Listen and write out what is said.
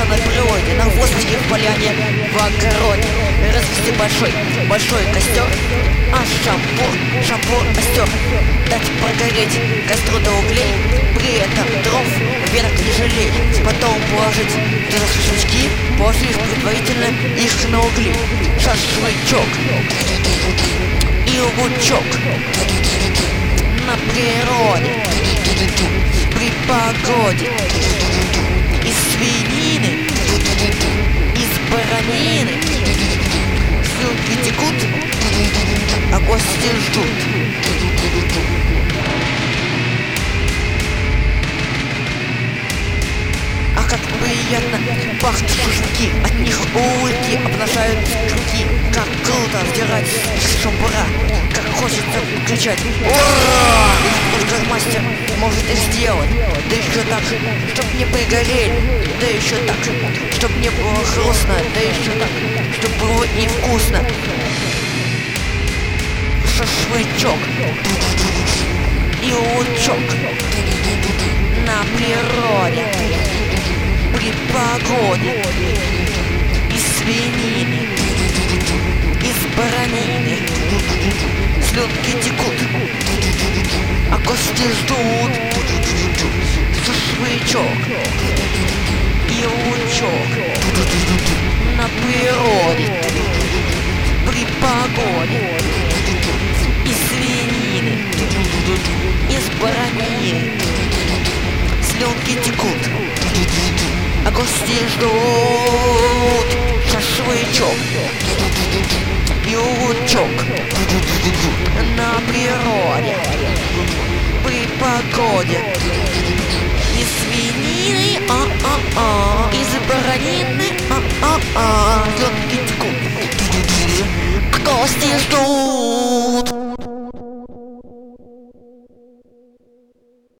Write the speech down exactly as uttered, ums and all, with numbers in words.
на природе, на воздухе, в поляне, в огороде. Развести большой, большой костер, а шампур, шампур остер. Дать прогореть костру до углей, при этом дров, веток не жалей. Потом положить туда шашлычки, положив предварительно их на угли. Шашлычок и лучок на природе, при погоде. Из свинины, из баранины слюнки текут, а гости ждут. А как приятно пахнут шашлыки, от них улыбки обнажают руки. Как круто вдирать из шампура, как хочется кричать «Ура!» И только мастер может их сделать, да еще так, чтоб не пригорели, да еще так, чтоб не было хрустно, да еще так, чтоб было и вкусно. Шашлычок и лучок на природе, при погоде. Из свинины, из баранины слюнки текут, а гости ждут. Шашлычок и лучок на природе, при погоде. Из свинины, из баранины слюнки текут, а гости ждут. Шашлычок и лучок на природе, при погоде. Из свинины, а-а-а, из баранины, а-а-а, слюнки текут, а гости ждут.